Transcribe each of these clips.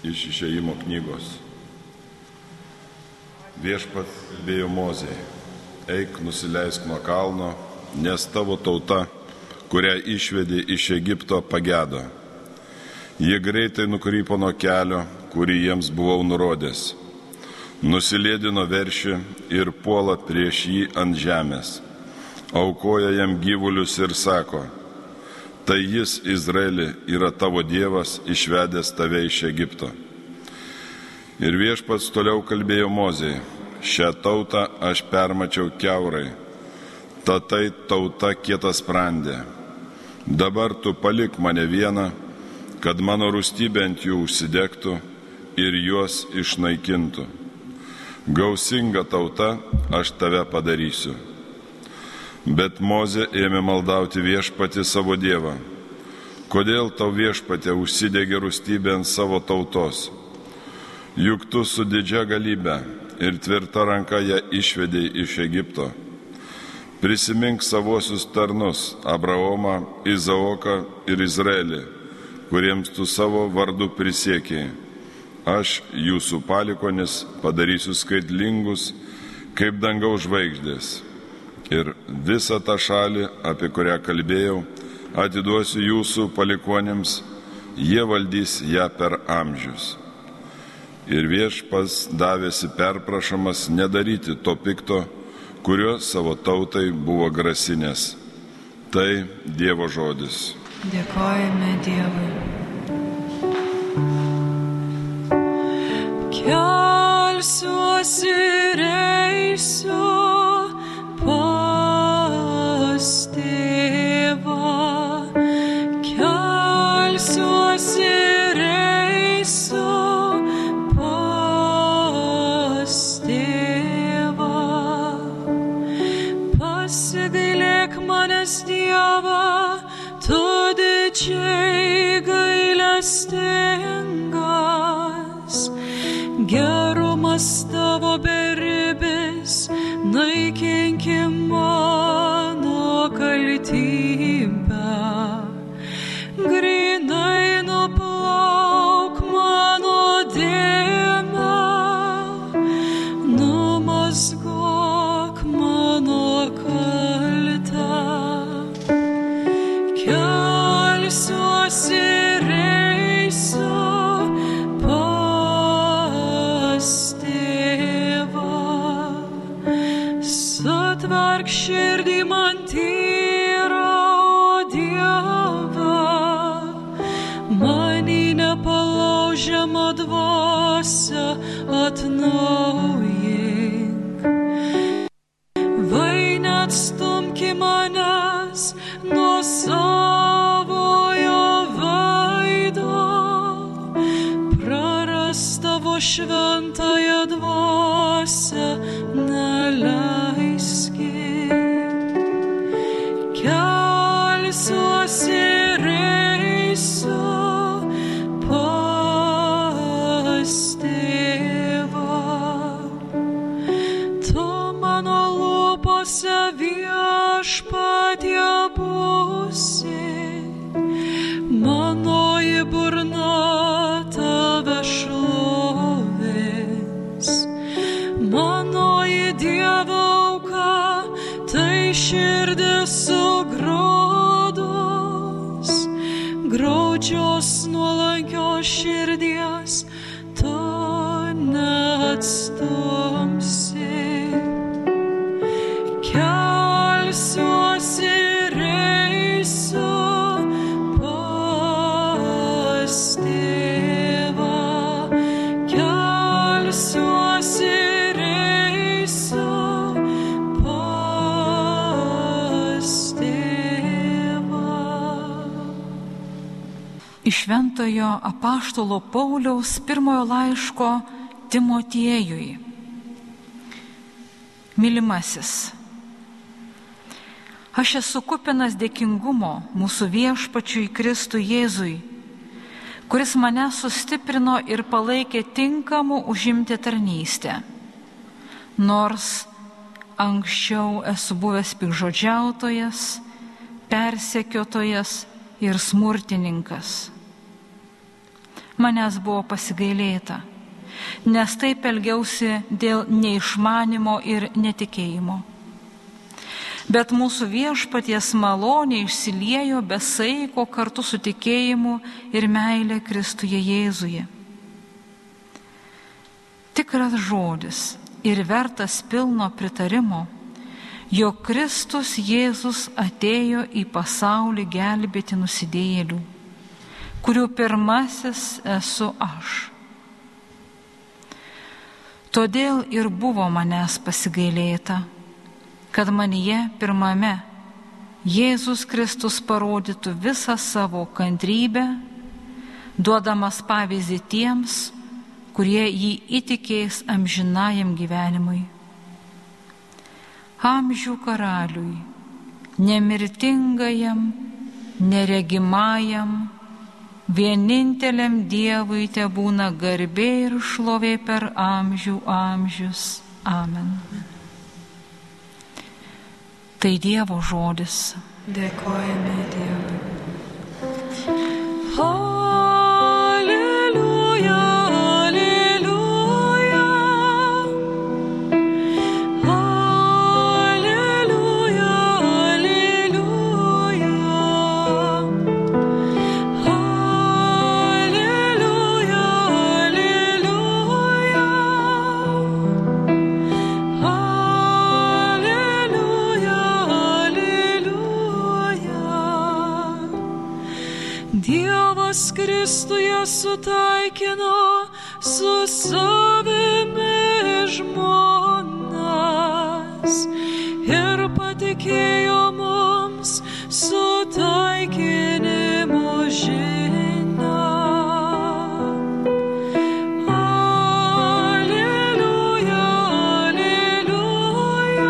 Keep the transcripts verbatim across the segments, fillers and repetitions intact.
Iš Išėjimo knygos. Viešpats kalbėjo Mozei: eik, nusileisk nuo kalno, nes tavo tauta, kurią išvedė iš Egipto, pagedo. Jie greitai nukrypo nuo kelio, kurį jiems buvau nurodęs. Nusilėdino veršį ir puola prieš jį ant žemės. Aukoja jam gyvulius ir sako: tai jis, Izraeli, yra tavo Dievas, išvedęs tave iš Egipto. Ir Viešpats toliau kalbėjo Mozei: šią tautą aš permačiau kiaurai, tatai tauta kietasprandė. Dabar tu palik mane vieną, kad mano rūstybė ant jų užsidegtų ir juos išnaikintų. Gausinga tauta aš tave padarysiu. Bet Mozė ėmė maldauti Viešpatį savo Dievą: kodėl tau, Viešpatie, užsidegė rūstybė ant savo tautos? Juk tu su didžia galybe ir tvirta ranka ją išvedei iš Egipto. Prisimink savuosius tarnus Abraomą, Izaoką ir Izraelį, kuriems tu savo vardu prisiekei: aš, jūsų palikonis, padarysiu skaitlingus kaip dangaus žvaigždės. Ir visą tą šalį, apie kurią kalbėjau, atiduosiu jūsų palikonėms, jie valdys ją per amžius. Ir Viešpats davėsi perprašomas nedaryti to pikto, kurio savo tautai buvo grasinęs. Tai Dievo žodis. Dėkojame Dievui. Kelsiuosi ir eisiu pas Tėvą, kelsiuosi ir eisiu pas Tėvą. Pasigailėk manęs, Dieve, tu didžiai gailestingas. Gerumas tavo beribis, naikinki mano kaltybę. Grynai nuplauk mano dėmę, numazgok mano kaltę. Kelsiuosi ir eisiu pas Tėvą. Sutverk širdį man tyrą, o Dieve, manį nepalaužiamą dvasią atnaujink. Vai neatstumki manęs nuo savojo veido, prarast tavo šventąją dvasią neleiski. Kelsiuosi ir eisiu pas Tėvą. Tu mano lūpose, Viešpatie, būsi, manoji burna tave šlovins. Manoji Dievo auka, tai širdis sugraudus, graudžios nuolankios širdies tu neatstumsi. Kelsiuosi ir eisiu pas Tėvą. Kelsiuosi ir eisiu pas Tėvą. Iš šventojo apaštalo Pauliaus pirmojo laiško Timotiejui. Mylimasis, aš esu kupinas dėkingumo mūsų Viešpačiui Kristui Jėzui, kuris mane sustiprino ir palaikė tinkamu užimti tarnystę. Nors anksčiau esu buvęs piktžodžiautojas, persekiotojas ir smurtininkas. manęs buvo pasigailėta, nes taip elgiausi dėl neišmanimo ir netikėjimo. Bet mūsų viešpaties malonė išsiliejo be saiko kartu su tikėjimu ir meilė Kristuje Jėzuje. Tikras žodis ir vertas pilno pritarimo, jog Kristus Jėzus atėjo į pasaulį gelbėti nusidėjėlių, kurių pirmasis esu aš. Todėl ir buvo manęs pasigailėta, kad manyje pirmame Jėzus Kristus parodytų visą savo kantrybę, duodamas pavyzdį tiems, kurie jį įtikės amžinajam gyvenimui. Amžių karaliui, nemirtingajam, neregimajam, vieninteliam Dievui tebūna garbė ir šlovė per amžių amžius. Amen. Tai Dievo žodis. Dėkojame Dievui. Alleluja, alleluja. Alleluja, alleluja. Alleluja, Dievas Kristuje sutaikino su savimi žmonas ir patikėjo mums sutaikinimo žinią. Alleluja, alleluja.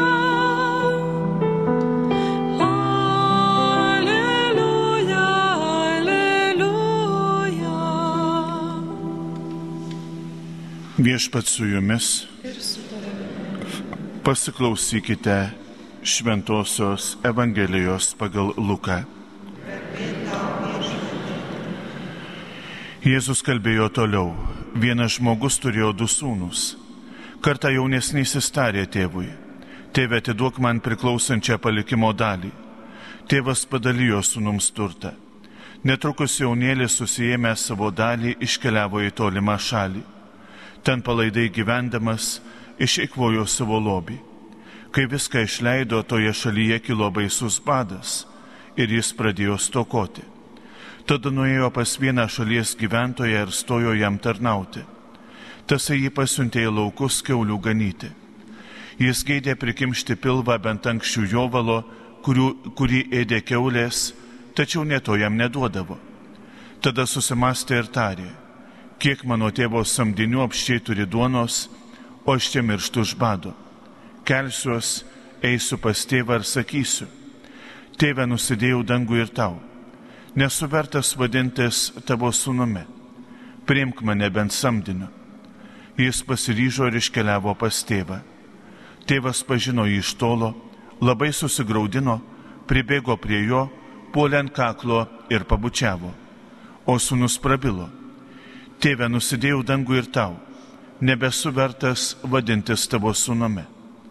Alleluja, alleluja. Viešpats su jumis. Pasiklausykite Šventosios Evangelijos pagal Luką. Jėzus kalbėjo toliau. Vienas žmogus turėjo du sūnus. Kartą jaunesnysis tarė tėvui: tėve, atiduok man priklausančią palikimo dalį. Tėvas padalijo sūnums turtą. Netrukus jaunėlis, susijėmęs savo dalį, iškeliavo į tolimą šalį. Ten palaidai gyvendamas išeikvojo savo lobį. Kai viską išleido, toje šalyje kilo baisus badas ir jis pradėjo stokoti. Tada nuėjo pas vieną šalies gyventoją ir stojo jam tarnauti. Tasai jį pasiuntė į laukus kiaulių ganyti. Jis geidė prikimšti pilvą bent anksčių jovalo, kurių, kurį ėdė kiaulės, tačiau neto jam neduodavo. Tada susimastė ir tarė: kiek mano tėvo samdinių apščiai turi duonos, o aš čia mirštu iš bado. Kelsiuos, eisiu pas tėvą ir sakysiu: tėve, nusidėjau dangų ir tau. Nesu vertas vadintis tavo sūnumi. Priimk mane bent samdiniu. Jis pasiryžo ir iškeliavo pas tėvą. Tėvas pažino jį iš tolo, labai susigraudino, pribėgo prie jo, puolė ant kaklo ir pabučiavo. O sūnus prabilo: tėve, nusidėjau dangų ir tau. Nebesu vertas vadintis tavo sūnumi.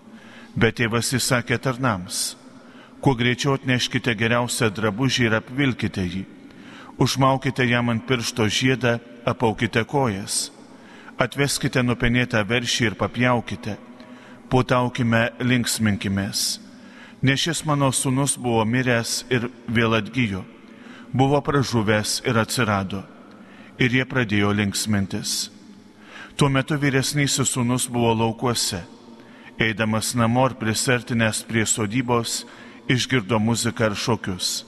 Bet tėvas įsakė tarnams: kuo greičiau atneškite geriausią drabužį ir apvilkite jį. Užmaukite jam ant piršto žiedą, apaukite kojas. Atveskite nupenėtą veršį ir papjaukite. Puotaukime, linksminkimės. Nes šis mano sūnus buvo miręs ir vėl atgijo. Buvo pražuvęs ir atsirado. Ir jie pradėjo linksmintis. Tuo metu vyresnysis sūnus buvo laukuose. Eidamas namo ir prisertinęs prie sodybos, išgirdo muziką ir šokius.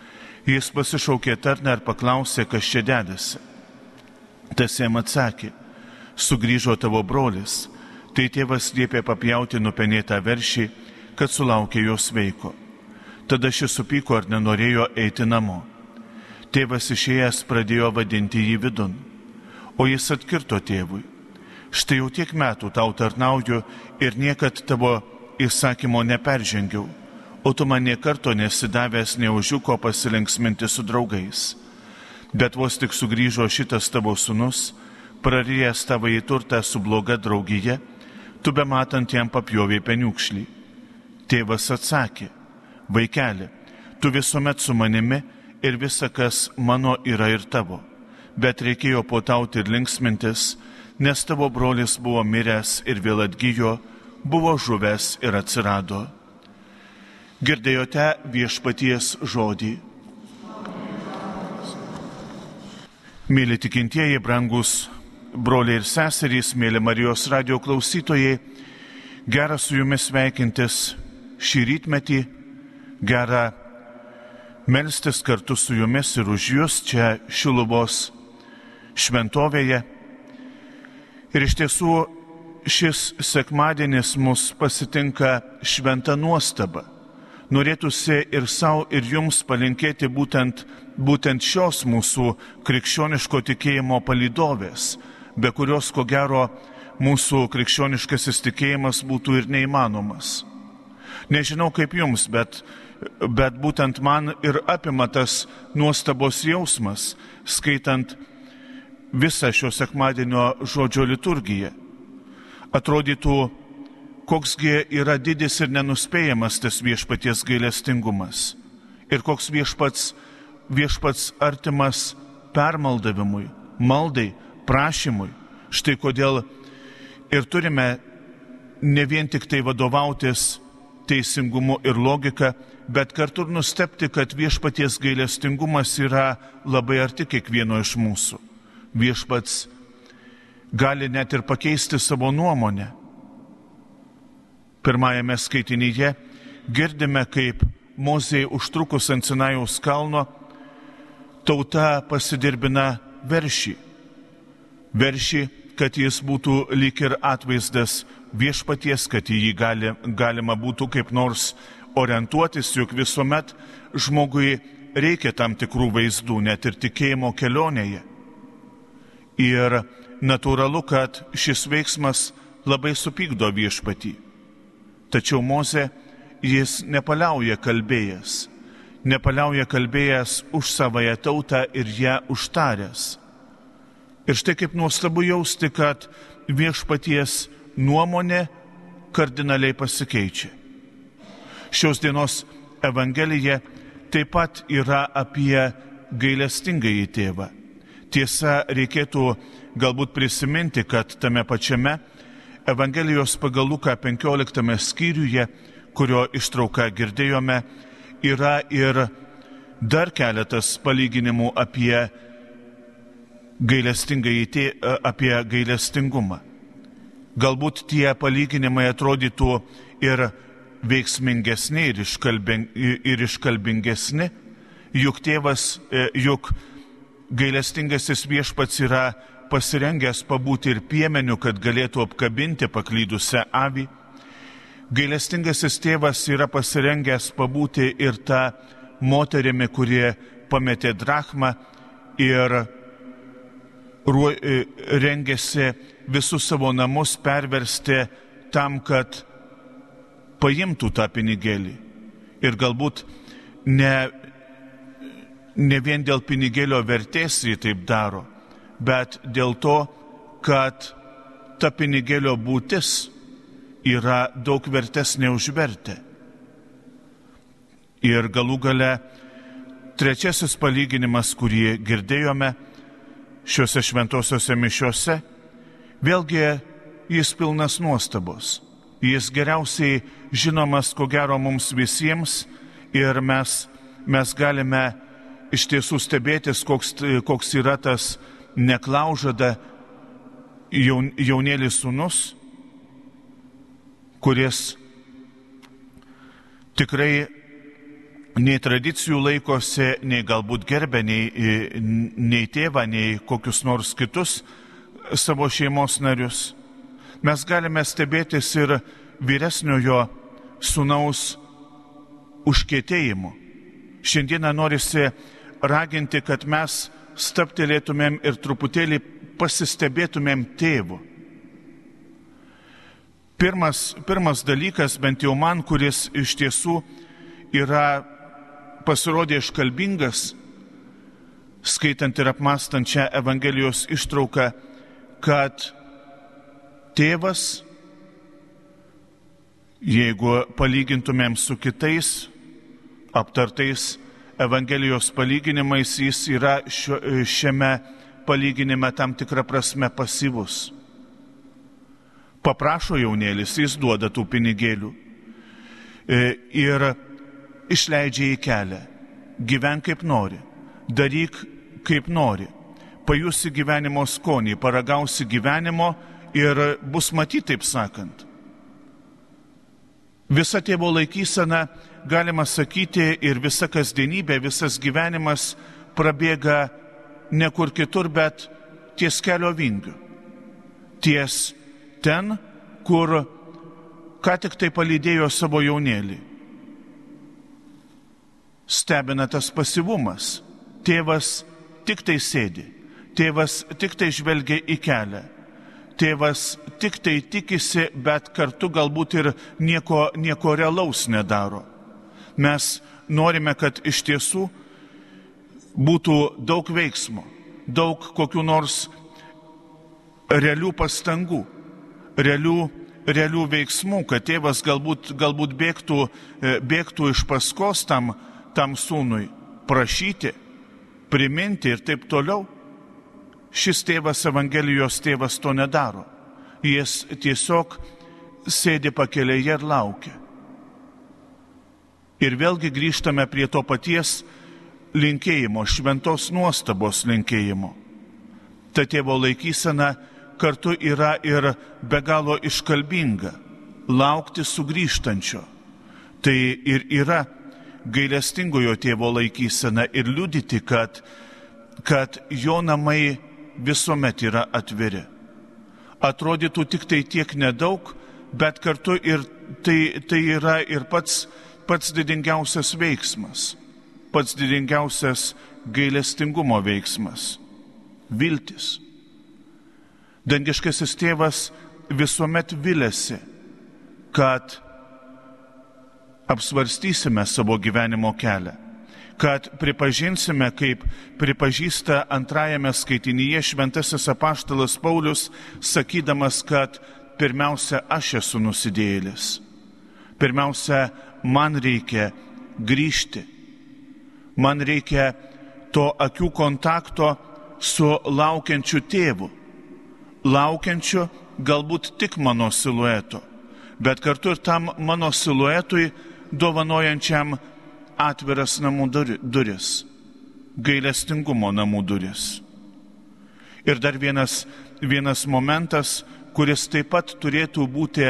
Jis pasišaukė tarną ir paklausė, kas čia dedasi. Tas jam atsakė: sugrįžo tavo brolis. Tai tėvas liepė papjauti nupenėtą veršį, kad sulaukė jo sveiko. Tada šis supyko ir nenorėjo eiti namo. Tėvas išėjęs pradėjo vadinti jį vidun, o jis atkirto tėvui: štai jau tiek metų tau tarnauju ir niekad tavo įsakymo neperžengiau, o tu man nė karto nesidavęs nė ožiuko pasilinksminti su draugais. Bet vos tik sugrįžo šitas tavo sūnus, prarijęs tavo į turtą su bloga draugija, tu bematant jam papjovė peniukšlį. Tėvas atsakė, vaikeli, tu visuomet su manimi ir visa, kas mano, yra ir tavo. Bet reikėjo puotauti ir linksmintis, nes tavo brolis buvo miręs ir vėl atgijo, buvo žuvęs ir atsirado. Girdėjote viešpaties žodį. Mėly tikintieji, brangus broliai ir seserys, mėly Marijos radijo klausytojai, gera su jumis sveikintis šį rytmetį, gera melstis kartu su jumis ir už jūs čia Šiluvos šventovėje. Ir iš tiesų šis sekmadienis mus pasitinka šventa nuostaba. Norėtųsi ir savo, ir jums palinkėti būtent, būtent šios mūsų krikščioniško tikėjimo palydovės, be kurios, ko gero, mūsų krikščioniškasis tikėjimas būtų ir neįmanomas. Nežinau kaip jums, bet, bet būtent man ir apima tas nuostabos jausmas, skaitant visą šio sekmadienio žodžio liturgiją. Atrodytų, koksgi yra didis ir nenuspėjamas tas viešpaties gailestingumas ir koks viešpats, viešpats artimas permaldavimui, maldai, prašymui. Štai kodėl ir turime ne vien tik tai vadovautis teisingumu ir logika, bet kartu ir nustebti, kad viešpaties gailestingumas yra labai arti kiekvieno iš mūsų. Viešpats gali net ir pakeisti savo nuomonę. Pirmajame skaitinyje girdime, kaip Mozei užtrukus ant Sinajaus kalno tauta pasidirbina veršį. Veršį, kad jis būtų lyg ir atvaizdas viešpaties, kad į jį gali, galima būtų kaip nors orientuotis, juk visuomet žmogui reikia tam tikrų vaizdų, net ir tikėjimo kelionėje. Ir natūralu, kad šis veiksmas labai supykdo viešpatį. Tačiau Mozė, jis nepaliauja kalbėjęs, nepaliauja kalbėjęs už savąją tautą ir ją užtaręs. Ir štai kaip nuostabu jausti, kad viešpaties nuomonė kardinaliai pasikeičia. Šios dienos Evangelija taip pat yra apie gailestingąjį tėvą. Tiesa, reikėtų galbūt prisiminti, kad tame pačiame Evangelijos pagal Luką penkioliktame skyriuje, kurio ištrauką girdėjome, yra ir dar keletas palyginimų apie gailestingąjį tėvą, apie gailestingumą. Galbūt tie palyginimai atrodytų ir veiksmingesni ir, iškalbing, ir iškalbingesni, juk tėvas, juk gailestingasis viešpats yra pasirengęs pabūti ir piemeniu, kad galėtų apkabinti paklydusią avį. Gailestingasis tėvas yra pasirengęs pabūti ir tą moterimi, kurie pametė drachmą ir rengėsi visus savo namus perversti tam, kad paimtų tą pinigėlį. Ir galbūt ne, ne vien dėl pinigėlio vertės jį taip daro, bet dėl to, kad ta pinigėlio būtis yra daug vertesnė už vertę. Ir galų gale trečiasis palyginimas, kurį girdėjome šiuose šventosiuose mišiuose, vėlgi jis pilnas nuostabos. Jis geriausiai žinomas, ko gero, mums visiems ir mes, mes galime iš tiesų stebėtis, koks, koks yra tas neklaužada jaun, jaunėlis sūnus, kuris tikrai nei tradicijų laikosi, nei galbūt gerbė, nei, nei tėvą, nei kokius nors kitus savo šeimos narius. Mes galime stebėtis ir vyresniojo sūnaus užkietėjimu. Šiandieną norisi raginti, kad mes stabtelėtumėm ir truputėlį pasistebėtumėm tėvu. Pirmas, pirmas dalykas, bent jau man, kuris iš tiesų yra pasirodė iškalbingas, skaitant ir apmastant šią Evangelijos ištrauką, kad tėvas, jeigu palygintumėm su kitais aptartais Evangelijos palyginimais, jis yra šio, šiame palyginime tam tikrą prasme pasyvus. Paprašo jaunėlis, jis duoda tų pinigėlių ir išleidžia į kelią. Gyvenk kaip nori, daryk kaip nori, pajusi gyvenimo skonį, paragausi gyvenimo ir bus matyti, taip sakant. Visa tėvo laikysena, galima sakyti, ir visa kasdienybė, visas gyvenimas prabėga ne kur kitur, bet ties kelio vingiu. Ties ten, kur ką tik tai palydėjo savo jaunėlį. Stebina tas pasyvumas. Tėvas tik tai sėdi, tėvas tik tai žvelgia į kelią, tėvas tik tai tikisi, bet kartu galbūt ir nieko, nieko realaus nedaro. Mes norime, kad iš tiesų būtų daug veiksmo, daug kokių nors realių pastangų, realių, realių veiksmų, kad tėvas galbūt, galbūt bėgtų, bėgtų iš paskos tam, tam sūnui, prašyti, priminti ir taip toliau. Šis tėvas, Evangelijos tėvas, to nedaro. Jis tiesiog sėdi pakelėje ir laukia. Ir vėlgi grįžtame prie to paties linkėjimo, šventos nuostabos linkėjimo. Ta tėvo laikysena kartu yra ir be galo iškalbinga, laukti sugrįžtančio. Tai ir yra gailestingojo tėvo laikysena ir liudyti, kad, kad jo namai visuomet yra atviri. Atrodytų tik tai tiek nedaug, bet kartu ir tai, tai yra ir pats, pats didingiausias veiksmas, pats didingiausias gailestingumo veiksmas – viltis. Dangiškasis tėvas visuomet viliasi, kad apsvarstysime savo gyvenimo kelią, kad pripažinsime, kaip pripažįsta antrajame skaitinyje šventasis apaštalas Paulius, sakydamas, kad pirmiausia, aš esu nusidėjėlis. Pirmiausia, man reikia grįžti. Man reikia to akių kontakto su laukiančiu tėvu. Laukiančiu galbūt tik mano silueto, bet kartu ir tam mano siluetui dovanojančiam atviras namų duris, gailestingumo namų duris. Ir dar vienas, vienas momentas, kuris taip pat turėtų būti,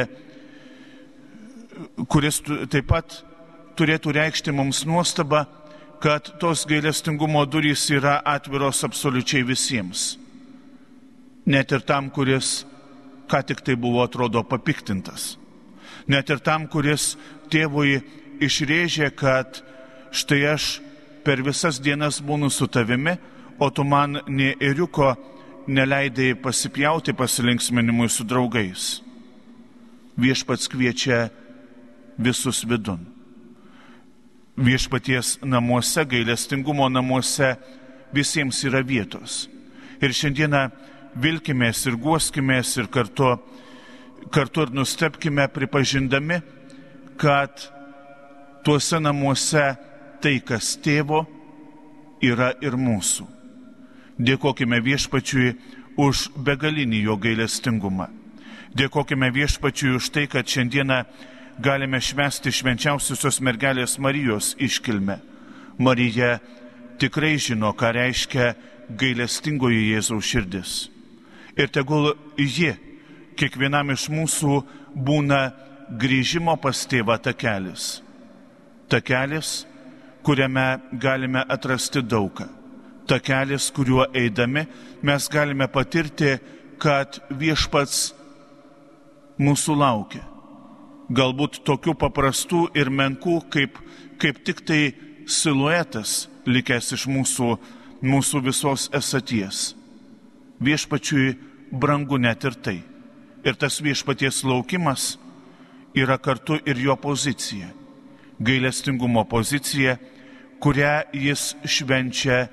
kuris taip pat turėtų reikšti mums nuostabą, kad tos gailestingumo durys yra atviros absoliučiai visiems. Net ir tam, kuris ką tik tai buvo, atrodo, papiktintas. Net ir tam, kuris tėvui išrėžė, kad štai aš per visas dienas būnu su tavimi, o tu man nė ėriuko neleidai pasipjauti pasilinksminimui su draugais. Viešpats kviečia visus vidun. Viešpaties namuose, gailestingumo namuose visiems yra vietos. Ir šiandieną vilkimės ir guoskimės ir kartu, kartu ir nustebkime pripažindami, kad tuose namuose tai, kas tėvo, yra ir mūsų. Dėkokime Viešpačiui už begalinį jo gailestingumą. Dėkokime Viešpačiui už tai, kad šiandieną galime švęsti švenčiausiosios mergelės Marijos iškilmę. Marija tikrai žino, ką reiškia gailestingoji Jėzaus širdis. Ir tegul ji kiekvienam iš mūsų būna grįžimo pas tėvą takelis. Takelis, kuriame galime atrasti daugą. Takelis, kuriuo eidami mes galime patirti, kad Viešpats mūsų laukia. Galbūt tokių paprastų ir menkų, kaip, kaip tik tai siluetas likęs iš mūsų, mūsų visos esaties. Viešpačiui brangu net ir tai. Ir tas Viešpaties laukimas yra kartu ir jo pozicija. Gailestingumo pozicija, kurią jis švenčia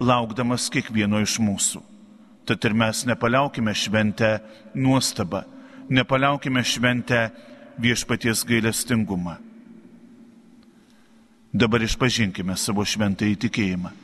laukdamas kiekvieno iš mūsų. Tad ir mes nepaliaukime šventę nuostabą, nepaliaukime šventę viešpaties gailestingumą. Dabar išpažinkime savo šventąjį tikėjimą.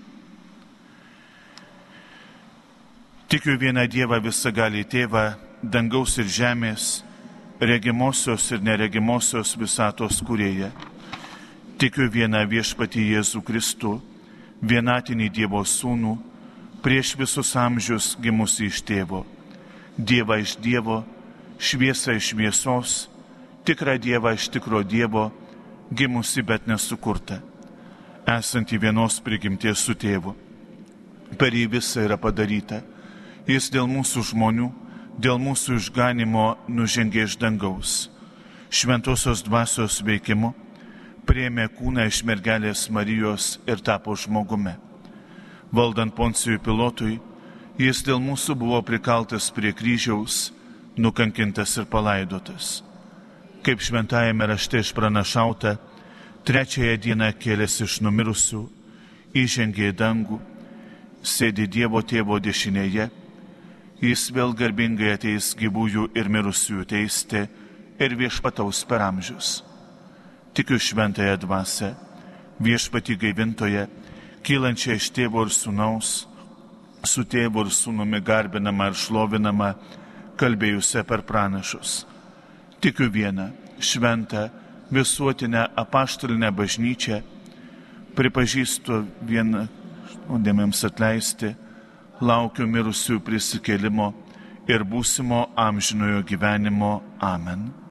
Tikiu vieną Dievą visagalį Tėvą, dangaus ir žemės, regimosios ir neregimosios visatos kūrėją. Tikiu vieną viešpatį Jėzų Kristų, vienatinį Dievo sūnų, prieš visus amžius gimusi iš tėvo, Dievą iš Dievo, šviesą iš šviesos, tikrą Dievą iš tikro Dievo, gimusi bet nesukurta, esanti vienos prigimties su tėvu. Per jį visa yra padaryta. Jis dėl mūsų žmonių, dėl mūsų išganimo nužengė iš dangaus. Šventosios dvasios veikimu priėmė kūną iš mergelės Marijos ir tapo žmogumi. Valdant Poncijui Pilotui, jis dėl mūsų buvo prikaltas prie kryžiaus, nukankintas ir palaidotas. Kaip šventajame rašte išpranašauta, trečiąją dieną kėlėsi iš numirusių, įžengė į dangų, sėdi Dievo Tėvo dešinėje, jis vėl garbingai ateis gyvųjų ir mirusiųjų teisti ir viešpataus per amžius. Tikiu šventąją dvasią, viešpatį gaivintoje, kylančią iš tėvo ir sūnaus, su tėvu ir sūnumi garbinama ir šlovinama, kalbėjusią per pranašus. Tikiu vieną, šventą, visuotinę apaštalinę bažnyčią, pripažįstu vieną nuodėmėms atleisti, laukiu mirusiųjų prisikėlimo ir būsimo amžinojo gyvenimo. Amen.